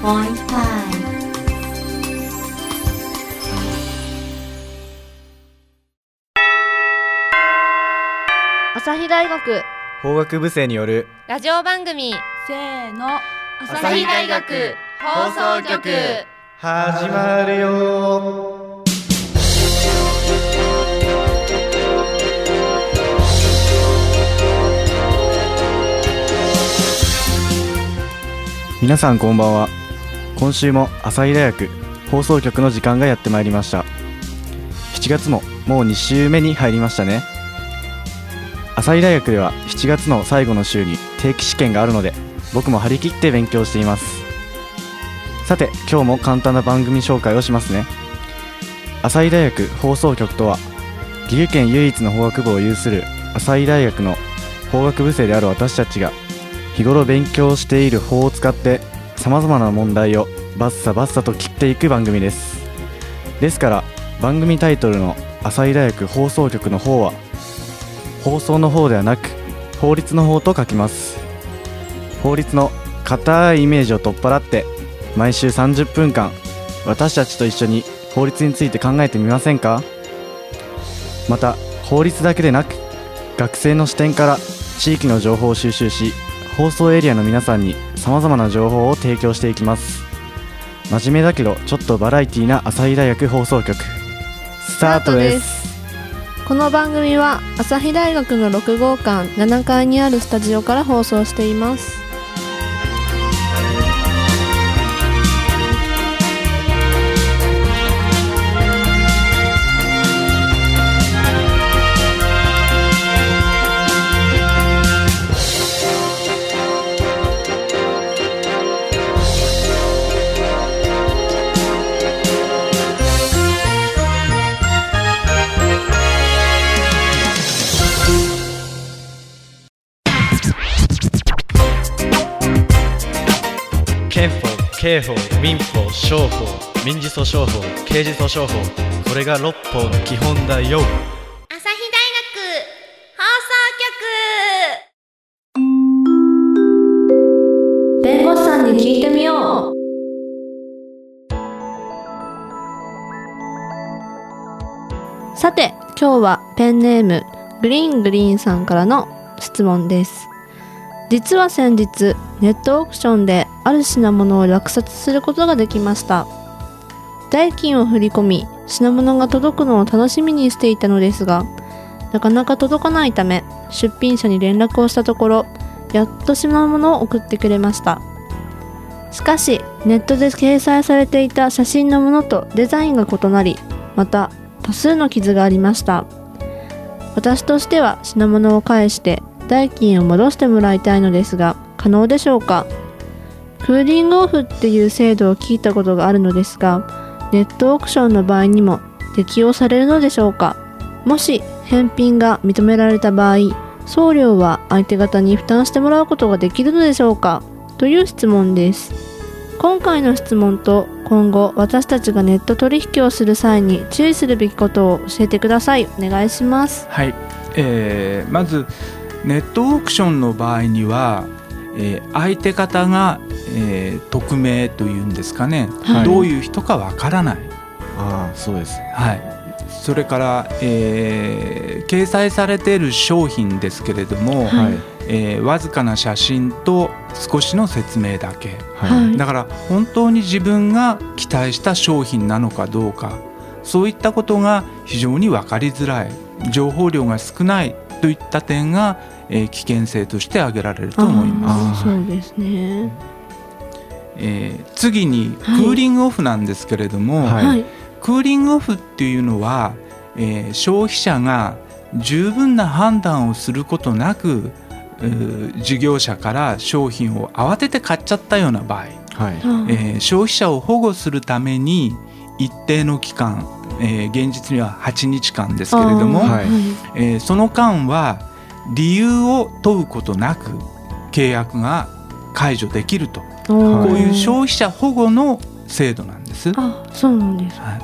朝日大学法学部生によるラジオ番組、 せーの、 朝日大学放送局始まるよ。皆さんこんばんは。今週も朝日大学放送局の時間がやってまいりました。7月ももう2週目に入りましたね。朝日大学では7月の最後の週に定期試験があるので、僕も張り切って勉強しています。さて今日も簡単な番組紹介をしますね。朝日大学放送局とは、岐阜県唯一の法学部を有する朝日大学の法学部生である私たちが、日頃勉強している法を使って様々な問題をバッサバッサと切っていく番組です。ですから番組タイトルの朝日大学放送局の方は、放送の方ではなく法律の方と書きます。法律の固いイメージを取っ払って、毎週30分間私たちと一緒に法律について考えてみませんか？また法律だけでなく、学生の視点から地域の情報を収集し、放送エリアの皆さんに様々な情報を提供していきます。真面目だけどちょっとバラエティな朝日大学放送局、スタートです。 この番組は朝日大学の6号館7階にあるスタジオから放送しています。 刑法、民法、商法、民事訴訟法、刑事訴訟法、これが6法の基本だよ。 朝日大学放送局、弁護士さんに聞いてみよう。さて今日はペンネームグリーンさんからの質問です。実は先日ネットオークションである品物を落札することができました。代金を振り込み、品物が届くのを楽しみにしていたのですが、なかなか届かないため出品者に連絡をしたところ、やっと品物を送ってくれました。しかしネットで掲載されていた写真のものとデザインが異なり、また多数の傷がありました。私としては品物を返して代金を戻してもらいたいのですが、可能でしょうか？クーリングオフっていう制度を聞いたことがあるのですが、ネットオークションの場合にも適用されるのでしょうか？もし返品が認められた場合、送料は相手方に負担してもらうことができるのでしょうか？という質問です。今回の質問と今後私たちがネット取引をする際に注意するべきことを教えてください。お願いします。 はい、まずネットオークションの場合には、相手方が、匿名というんですかね、はい、どういう人かわからない。 そうです、 はい、それから、掲載されている商品ですけれども、はい、わずかな写真と少しの説明だけ、はい、だから本当に自分が期待した商品なのかどうか、そういったことが非常に分かりづらい、情報量が少ないといった点が、危険性として挙げられると思います。 そうですね。 次にクーリングオフなんですけれども、はい、クーリングオフっていうのは、消費者が十分な判断をすることなく事業者から商品を慌てて買っちゃったような場合、はい、消費者を保護するために一定の期間、現実には8日間ですけれども、はい、その間は理由を問うことなく契約が解除できると、こういう消費者保護の制度なんです。 そうなんです、はい、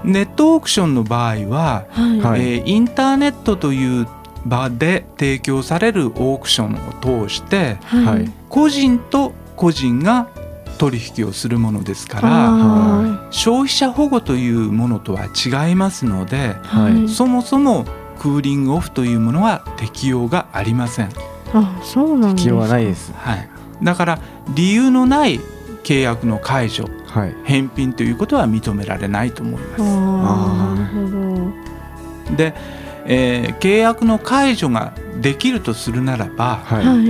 ネットオークションの場合は、はい、インターネットという場で提供されるオークションを通して、はい、個人と個人が取引をするものですから、消費者保護というものとは違いますので、そもそもクーリングオフというものは適用がありません。 そうなんですか。 適用はないです。 だから理由のない契約の解除、返品ということは認められないと思います。 なるほど。 で、契約の解除ができるとするならば、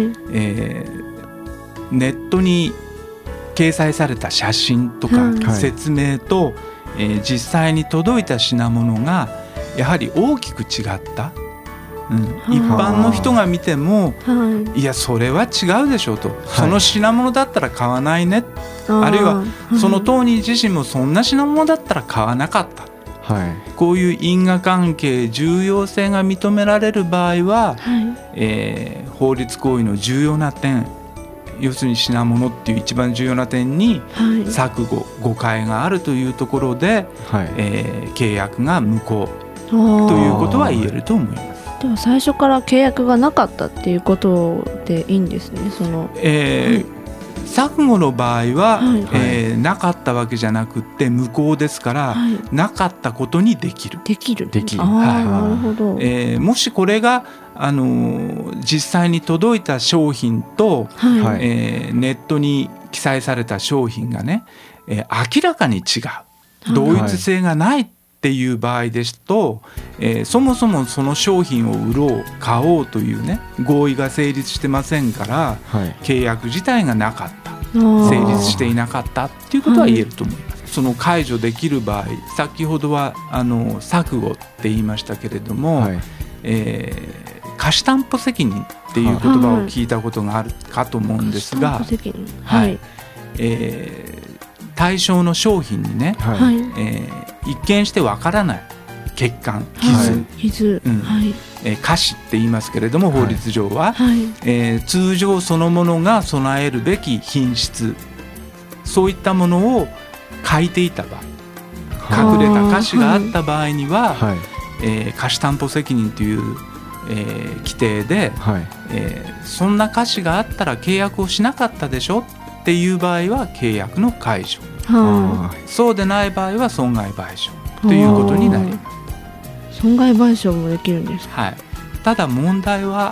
ネットに掲載された写真とか説明と、実際に届いた品物がやはり大きく違った、一般の人が見ても、いやそれは違うでしょうと、その品物だったら買わないね、あるいはその当人自身もそんな品物だったら買わなかった、こういう因果関係重要性が認められる場合は、法律行為の重要な点、要するに品物っていう一番重要な点に錯誤、誤解があるというところで、契約が無効ということは言えると思います。 でも最初から契約がなかったっていうことでいいんですね。 錯誤の場合は、なかったわけじゃなくって無効ですから、なかったことにできる。 なるほど。 もしこれが実際に届いた商品と、ネットに記載された商品がね、明らかに違う、同一性がないっていう場合ですと、そもそもその商品を売ろう買おうというね合意が成立してませんから、契約自体がなかった、成立していなかったっていうことは言えると思います。その解除できる場合、先ほどは錯誤って言いましたけれども、貸し担保責任っていう言葉を聞いたことがあるかと思うんですが、対象の商品にね、一見してわからない欠陥、傷、瑕疵って言いますけれども、法律上は、通常そのものが備えるべき品質、そういったものを欠いていた場合、隠れた瑕疵があった場合には、貸し担保責任という規定で、そんな瑕疵があったら契約をしなかったでしょっていう場合は契約の解除、そうでない場合は損害賠償ということになります。 損害賠償もできるんですか？ ただ問題は、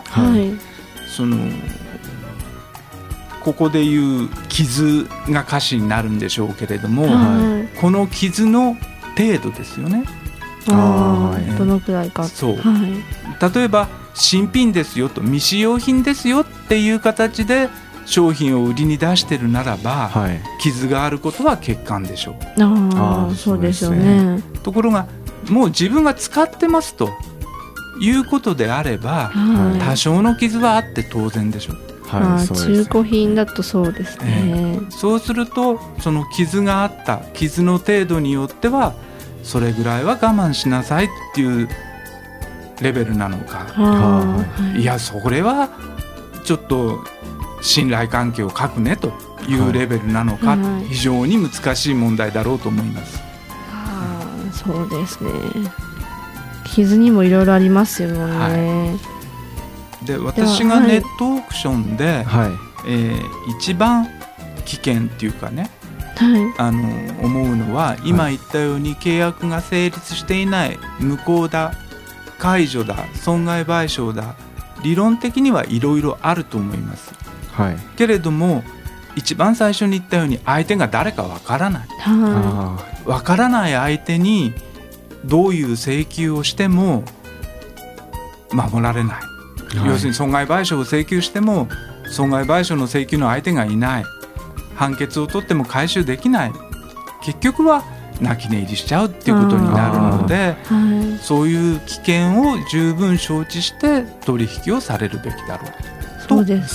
ここでいう傷が瑕疵になるんでしょうけれども、この傷の程度ですよね。 どのくらいか。 例えば新品ですよと、未使用品ですよっていう形で商品を売りに出してるならば、傷があることは欠陥でしょう。 そうですよね。 ところがもう自分が使ってますということであれば、多少の傷はあって当然でしょう。 中古品だとそうですね。 そうするとその傷があった傷の程度によってはそれぐらいは我慢しなさいっていうレベルなのか、いやそれはちょっと信頼関係を欠くねというレベルなのか、非常に難しい問題だろうと思います。 そうですね。傷にもいろいろありますよね。 で私がネットオークションで、一番危険っていうかね、思うのは今言ったように契約が成立していない無効だ、解除だ、損害賠償だ、理論的にはいろいろあると思います、けれども一番最初に言ったように相手が誰かわからない、わからない相手にどういう請求をしても守られない、要するに損害賠償を請求しても損害賠償の請求の相手がいない、判決を取っても回収できない、結局は泣き寝入りしちゃうっていうことになるので、そういう危険を十分承知して取引をされるべきだろうと考えます。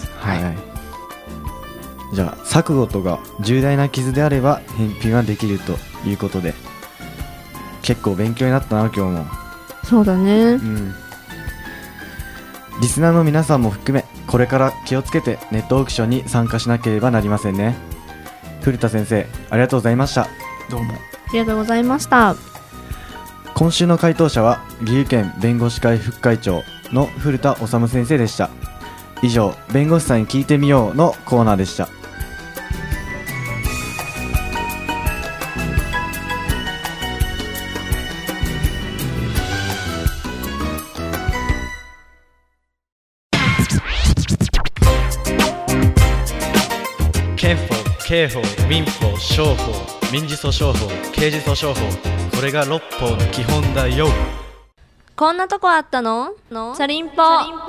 じゃあ錯誤とか重大な傷であれば返品はできるということで、結構勉強になったな今日も。 そうだね、 リスナーの皆さんも含めこれから気をつけてネットオークションに参加しなければなりませんね。古田先生ありがとうございました。 どうもありがとうございました。 今週の回答者は岐阜県弁護士会副会長の古田修先生でした。以上弁護士さんに聞いてみようのコーナーでした。 刑法、民法、商法、民事訴訟法、刑事訴訟法、これが6法の基本だよ。 こんなとこあったの？チャリンポ。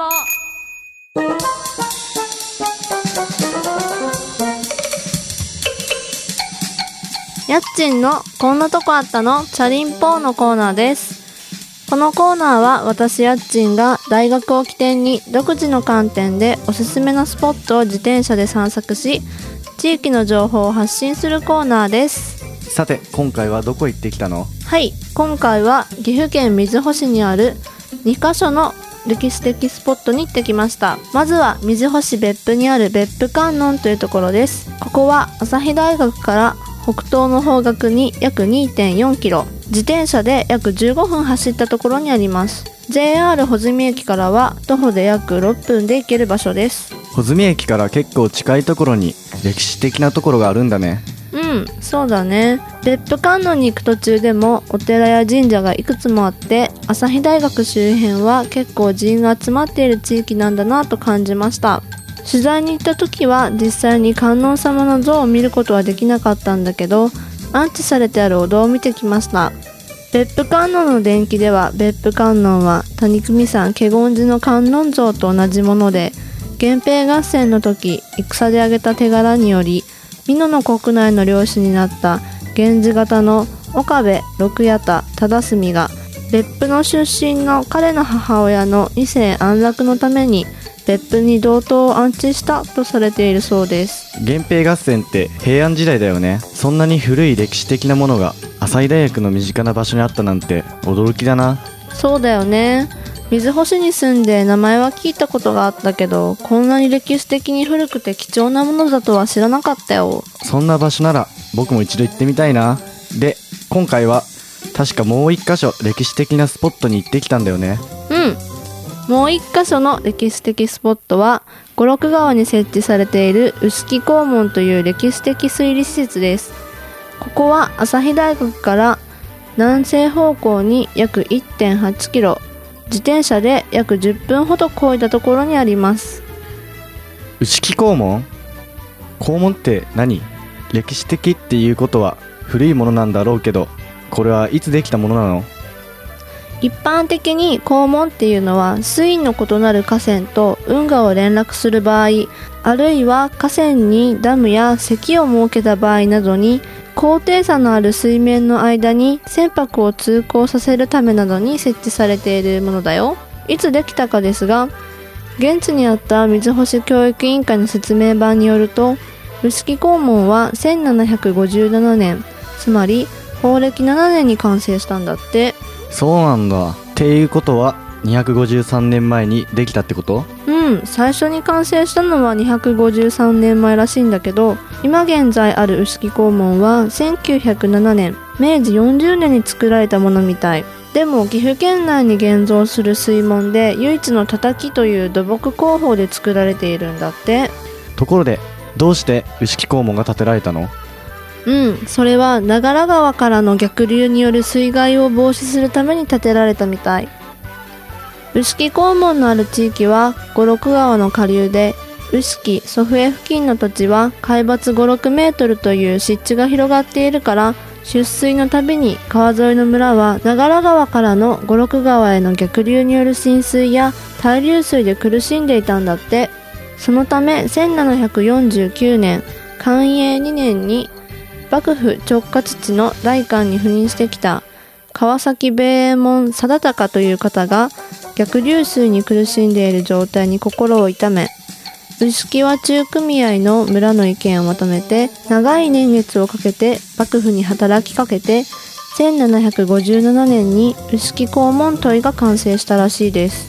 やっちんのこんなとこあったのチャリンポーのコーナーです。このコーナーは私やっちんが大学を起点に独自の観点でおすすめのスポットを自転車で散策し、地域の情報を発信するコーナーです。 さて今回はどこ行ってきたの？ はい、今回は岐阜県瑞穂市にある2カ所の歴史的スポットに行ってきました。まずは瑞穂市別府にある別府観音というところです。ここは朝日大学から北東の方角に約 2.4 キロ、自転車で約15分走ったところにあります。 JR 穂積駅からは徒歩で約6分で行ける場所です。 穂積駅から結構近いところに歴史的なところがあるんだね。 そうだね。別府観音に行く途中でもお寺や神社がいくつもあって、朝日大学周辺は結構人員が集まっている地域なんだなと感じました。取材に行った時は実際に観音様の像を見ることはできなかったんだけど、安置されてあるお堂を見てきました。別府観音の伝記では、別府観音は谷組山華厳寺の観音像と同じもので、源平合戦の時戦で挙げた手柄により美濃の国内の領主になった源氏方の岡部六八田忠純が別府の出身の彼の母親の二世安楽のために別府に銅塔を安置したとされているそうです。 源平合戦って平安時代だよね。そんなに古い歴史的なものが朝日大学の身近な場所にあったなんて驚きだな。 そうだよね。瑞穂市に住んで名前は聞いたことがあったけど、こんなに歴史的に古くて貴重なものだとは知らなかったよ。 そんな場所なら僕も一度行ってみたいな。で、今回は確かもう一箇所歴史的なスポットに行ってきたんだよね。 もう一箇所の歴史的スポットは五六川に設置されている臼杵黄門という歴史的推理施設です。ここは朝日大学から南西方向に約 1.8 キロ、自転車で約10分ほど漕いだところにあります。 臼杵黄門？黄門って何？歴史的っていうことは古いものなんだろうけど、これはいつできたものなの？ 一般的に黄門っていうのは水位の異なる河川と運河を連絡する場合、あるいは河川にダムや堰を設けた場合などに、高低差のある水面の間に船舶を通行させるためなどに設置されているものだよ。いつできたかですが、現地にあった瑞穂市教育委員会の説明板によると、臼杵黄門は1757年、つまり法暦7年に完成したんだって。 そうなんだ。っていうことは253年前にできたってこと？ 最初に完成したのは253年前らしいんだけど、今現在ある臼杵黄門は1907年、明治40年に作られたものみたい。でも岐阜県内に現存する水門で唯一の叩きという土木工法で作られているんだって。 ところでどうして臼杵黄門が建てられたの？ それは長良川からの逆流による水害を防止するために建てられたみたい。臼杵黄門のある地域は五六川の下流で、臼杵祖父江付近の土地は海抜5、6メートルという湿地が広がっているから、出水のたびに川沿いの村は長良川からの五六川への逆流による浸水や対流水で苦しんでいたんだって。そのため1749年寛永2年に幕府直轄地の代官に赴任してきた川崎米右衛門貞隆という方が逆流水に苦しんでいる状態に心を痛め、臼杵和中組合の村の意見をまとめて長い年月をかけて幕府に働きかけて、1757年に臼杵黄門問いが完成したらしいです。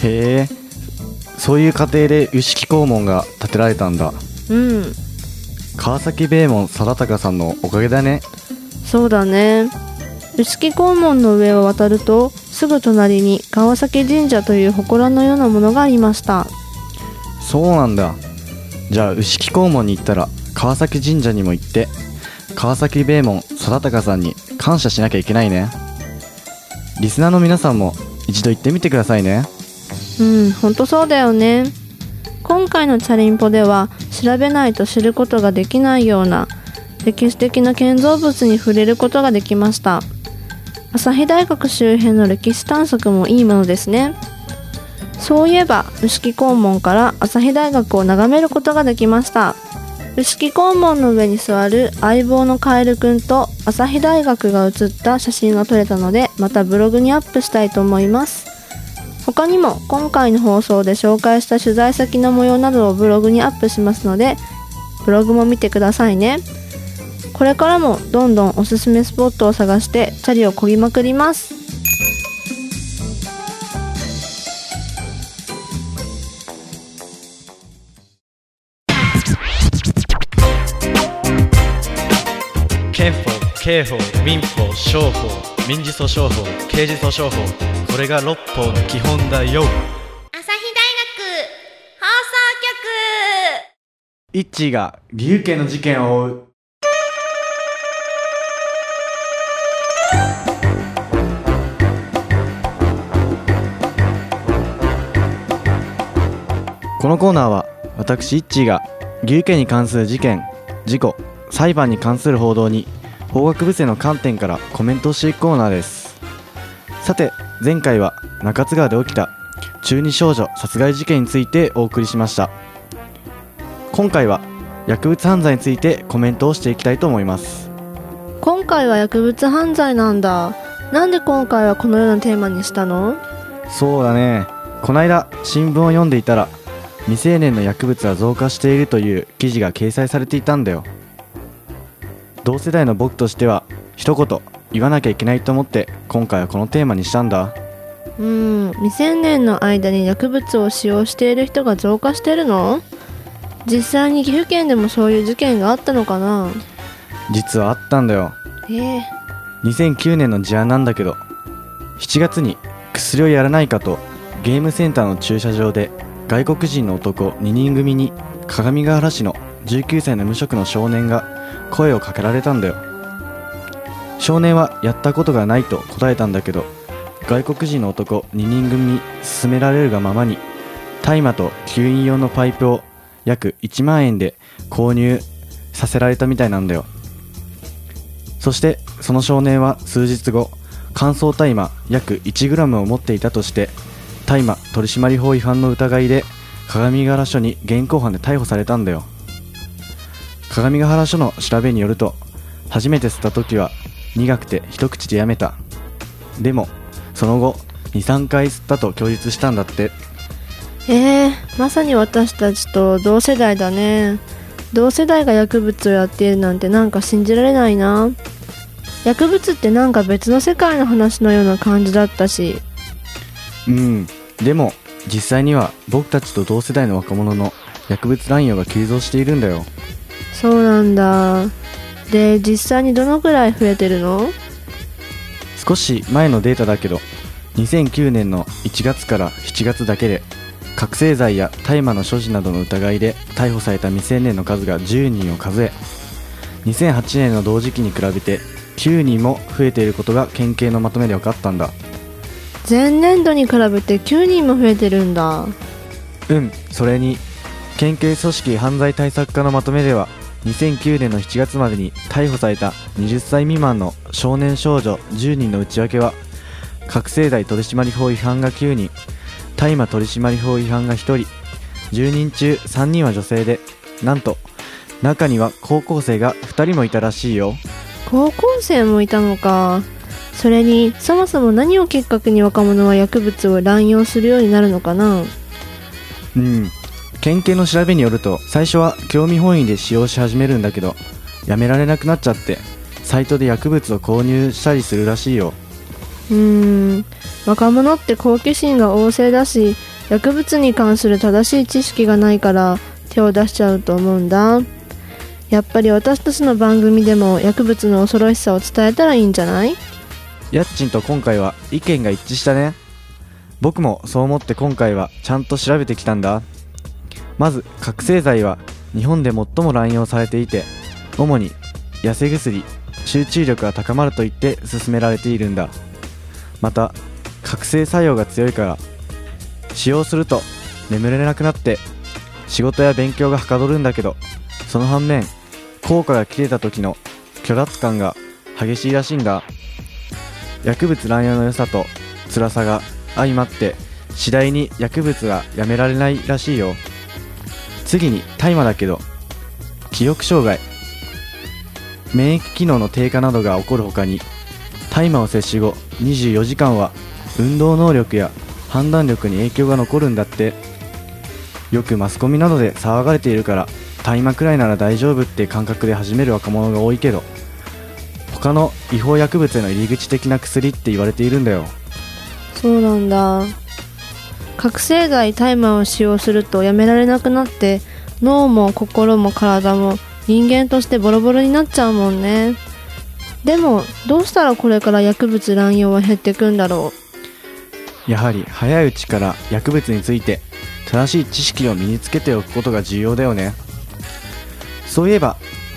へえ、そういう過程で臼杵黄門が建てられたんだ。川崎米右衛門貞隆さんのおかげだね。 そうだね。臼杵黄門の上を渡るとすぐ隣に川崎神社という祠のようなものがありました。 そうなんだ。じゃあ臼杵黄門に行ったら川崎神社にも行って川崎米右衛門貞隆さんに感謝しなきゃいけないね。リスナーの皆さんも一度行ってみてくださいね。 ほんとそうだよね。今回のチャリンポでは調べないと知ることができないような歴史的な建造物に触れることができました。朝日大学周辺の歴史探索もいいものですね。そういえば牛木肛門から朝日大学を眺めることができました。牛木肛門の上に座る相棒のカエルくんと朝日大学が写った写真が撮れたので、またブログにアップしたいと思います。他にも今回の放送で紹介した取材先の模様などをブログにアップしますので、ブログも見てくださいね。これからもどんどんおすすめスポットを探してチャリを漕ぎまくります。 憲法、刑法、民法、商法、民事訴訟法、刑事訴訟法、これが6法の基本だよ。 朝日大学放送局。 イッチーが岐阜県の事件を追う。このコーナーは私イッチーが岐阜県に関する事件、事故、裁判に関する報道に法学部生の観点からコメントをしていくコーナーです。さて前回は中津川で起きた中二少女殺害事件についてお送りしました。今回は薬物犯罪についてコメントをしていきたいと思います。 今回は薬物犯罪なんだ。なんで今回はこのようなテーマにしたの？ そうだね、こないだ新聞を読んでいたら未成年の薬物が増加しているという記事が掲載されていたんだよ。同世代の僕としては一言言わなきゃいけないと思って今回はこのテーマにしたんだ。 未成年の間に薬物を使用している人が増加してるの？実際に岐阜県でもそういう事件があったのかな？ 実はあったんだよ。2009年の事案なんだけど、7月に薬をやらないかとゲームセンターの駐車場で外国人の男2人組に鏡ヶ原市の19歳の無職の少年が声をかけられたんだよ。少年はやったことがないと答えたんだけど、外国人の男2人組に勧められるがままに大麻と吸引用のパイプを約1万円で購入させられたみたいなんだよ。そしてその少年は数日後、乾燥大麻約 1g を持っていたとして大麻取締法違反の疑いで鏡ヶ原署に現行犯で逮捕されたんだよ。鏡ヶ原署の調べによると、初めて吸った時は苦くて一口でやめた。でもその後 2,3 回吸ったと供述したんだって。 まさに私たちと同世代だね。同世代が薬物をやっているなんてなんか信じられないな。薬物ってなんか別の世界の話のような感じだったし。 でも実際には僕たちと同世代の若者の薬物乱用が急増しているんだよ。 そうなんだ。で、実際にどのくらい増えてるの？ 少し前のデータだけど、2009年の1月から7月だけで覚醒剤や大麻の所持などの疑いで逮捕された未成年の数が10人を数え、2008年の同時期に比べて9人も増えていることが県警のまとめで分かったんだ。 前年度に比べて9人も増えてるんだ。 それに県警組織犯罪対策課のまとめでは、2009年の7月までに逮捕された20歳未満の少年少女10人の内訳は、覚醒剤取締法違反が9人、大麻取締法違反が1人、10人中3人は女性で、なんと中には高校生が2人もいたらしいよ。 高校生もいたのか。それにそもそも何をきっかけに若者は薬物を乱用するようになるのかな？ 県警の調べによると、最初は興味本位で使用し始めるんだけど、やめられなくなっちゃってサイトで薬物を購入したりするらしいよ。 若者って好奇心が旺盛だし、薬物に関する正しい知識がないから手を出しちゃうと思うんだ。やっぱり私たちの番組でも薬物の恐ろしさを伝えたらいいんじゃない？ やっちんと今回は意見が一致したね。僕もそう思って今回はちゃんと調べてきたんだ。まず覚醒剤は日本で最も乱用されていて、主に痩せ薬、集中力が高まると言って勧められているんだ。また覚醒作用が強いから、使用すると眠れなくなって仕事や勉強がはかどるんだけど、その反面効果が切れた時の虚脱感が激しいらしいんだ。薬物乱用の良さと辛さが相まって次第に薬物がやめられないらしいよ。次に大麻だけど、記憶障害、免疫機能の低下などが起こるほかに、大麻を摂取後24時間は運動能力や判断力に影響が残るんだって。よくマスコミなどで騒がれているから、大麻くらいなら大丈夫って感覚で始める若者が多いけど、他の違法薬物への入り口的な薬って言われているんだよ。 そうなんだ。覚醒剤大麻を使用するとやめられなくなって、脳も心も体も人間としてボロボロになっちゃうもんね。でもどうしたらこれから薬物乱用は減っていくんだろう。やはり早いうちから薬物について正しい知識を身につけておくことが重要だよね。そういえば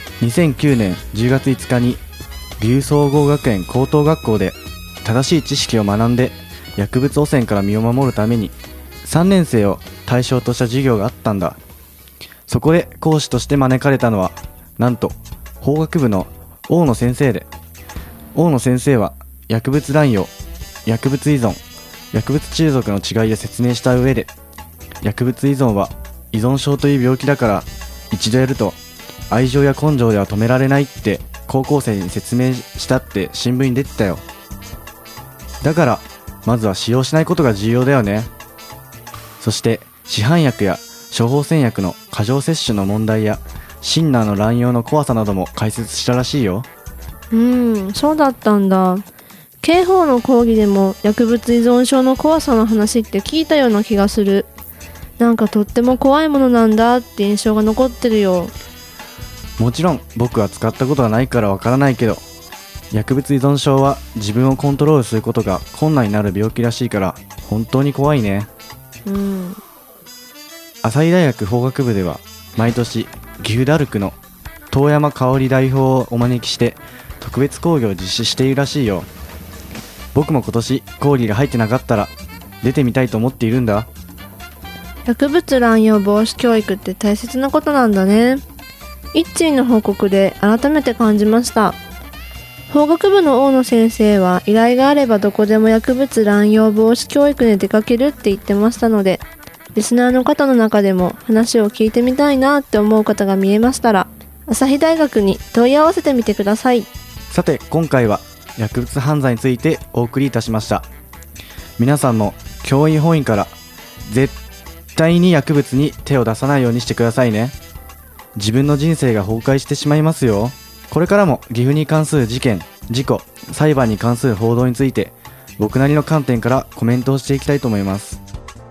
2009年10月5日に岐阜総合学園高等学校で正しい知識を学んで薬物汚染から身を守るために3年生を対象とした授業があったんだ。そこで講師として招かれたのは、なんと法学部の大野先生で、大野先生は薬物乱用、薬物依存、薬物中毒の違いを説明した上で、薬物依存は依存症という病気だから、一度やると愛情や根性では止められないって高校生に説明したって新聞に出てたよ。だからまずは使用しないことが重要だよね。そして市販薬や処方箋薬の過剰摂取の問題やシンナーの乱用の怖さなども解説したらしいよ。 そうだったんだ。刑法の講義でも薬物依存症の怖さの話って聞いたような気がする。なんかとっても怖いものなんだって印象が残ってるよ。 もちろん僕は使ったことがないからわからないけど、薬物依存症は自分をコントロールすることが困難になる病気らしいから本当に怖いね。朝日大学法学部では毎年岐阜ダルクの遠山香織代表をお招きして特別講義を実施しているらしいよ。僕も今年講義が入ってなかったら出てみたいと思っているんだ。 薬物乱用防止教育って大切なことなんだね。一チの報告で改めて感じました。法学部の大野先生は依頼があればどこでも薬物乱用防止教育に出かけるって言ってましたので、リスナーの方の中でも話を聞いてみたいなって思う方が見えましたら、朝日大学に問い合わせてみてください。 さて今回は薬物犯罪についてお送りいたしました。皆さんも教員本位から絶対に薬物に手を出さないようにしてくださいね。自分の人生が崩壊してしまいますよ。これからも岐阜に関する事件、事故、裁判に関する報道について僕なりの観点からコメントをしていきたいと思います。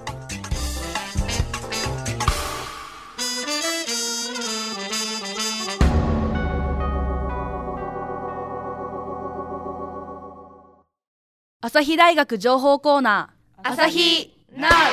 朝日大学情報コーナー、 朝日ナウ。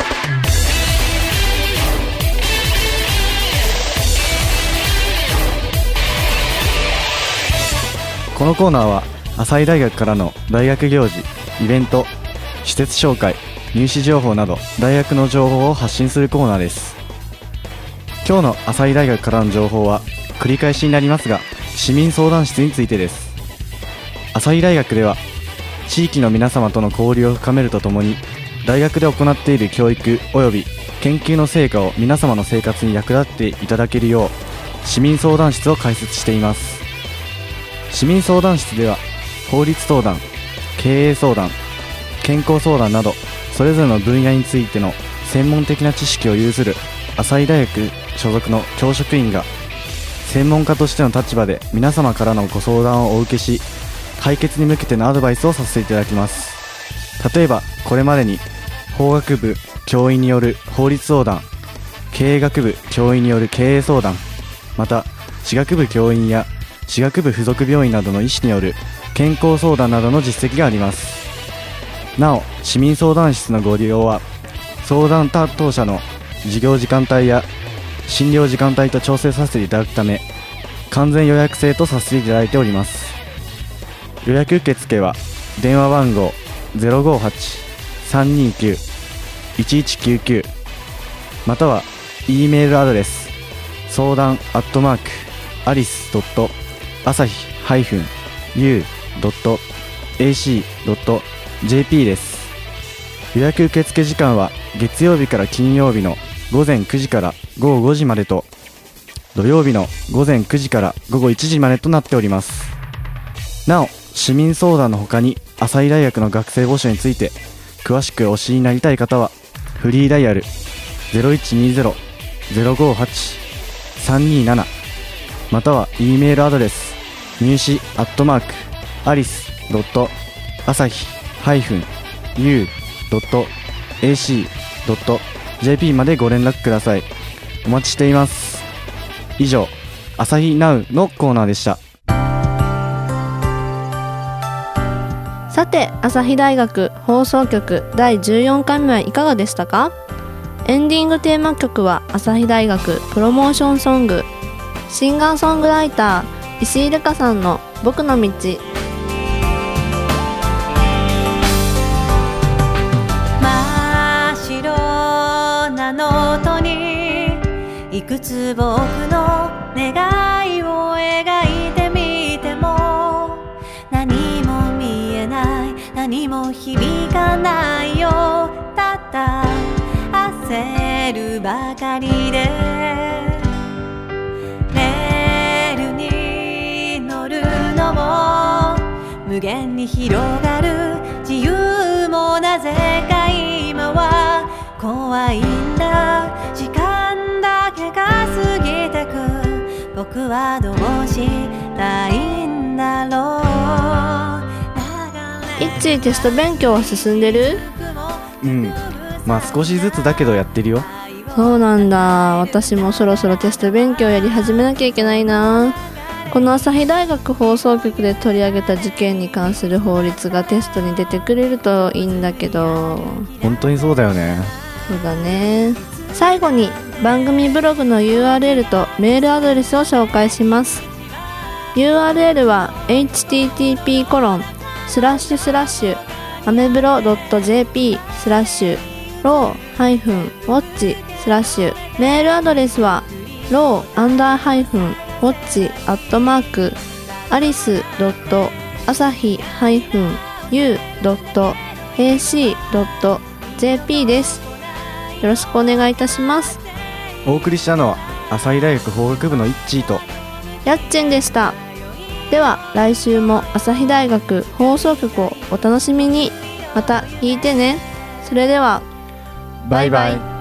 このコーナーは朝日大学からの大学行事、イベント、施設紹介、入試情報など大学の情報を発信するコーナーです。今日の朝日大学からの情報は繰り返しになりますが、市民相談室についてです。朝日大学では地域の皆様との交流を深めるとともに、大学で行っている教育及び研究の成果を皆様の生活に役立っていただけるよう市民相談室を開設しています。市民相談室では法律相談、経営相談、健康相談などそれぞれの分野についての専門的な知識を有する朝日大学所属の教職員が専門家としての立場で皆様からのご相談をお受けし、解決に向けてのアドバイスをさせていただきます。例えばこれまでに法学部教員による法律相談、経営学部教員による経営相談、また歯学部教員や歯学部附属病院などの医師による健康相談などの実績があります。なお市民相談室のご利用は相談担当者の授業時間帯や診療時間帯と調整させていただくため、完全予約制とさせていただいております。予約受付は電話番号 058-329-1199 または E メールアドレス相談@alice.asahie-u.ac.jp です。予約受付時間は月曜日から金曜日の午前9時から午後5時までと、土曜日の午前9時から午後1時までとなっております。なお、市民相談の他に朝日大学の学生募集について詳しくお知りになりたい方は、フリーダイヤル 0120-058-327 または E メールアドレス入試@alice.u.ac.jp までご連絡ください。お待ちしています。以上、朝日ナウのコーナーでした。 さて、朝日大学放送局第14回目はいかがでしたか？エンディングテーマ曲は朝日大学プロモーションソング、シンガーソングライター石井瑠香さんの僕の道。 真っ白なノートにいくつ僕の願いを描いてみても、何も見えない、何も響かないよ。ただ焦るばかりで、レールに乗るのも無限に広がる自由もなぜか今は怖いんだ。時間だけが過ぎてく、僕はどうしたいんだろう。 いっちー、テスト勉強は進んでる？ まあ少しずつだけどやってるよ。 そうなんだ。私もそろそろテスト勉強やり始めなきゃいけないな。この朝日大学放送局で取り上げた受験に関する法律がテストに出てくれるといいんだけど。 本当にそうだよね。 そうだね。最後に番組ブログの URL とメールアドレスを紹介します。 URL は http://amebro.jp/law-watch/ メールアドレスは law-alice.asahi-u.ac.jp です。よろしくお願いいたします。 お送りしたのは朝日大学法学部のいっちーとやっちんでした。では来週も朝日大学放送局をお楽しみに。また聞いてね。それではバイバイ。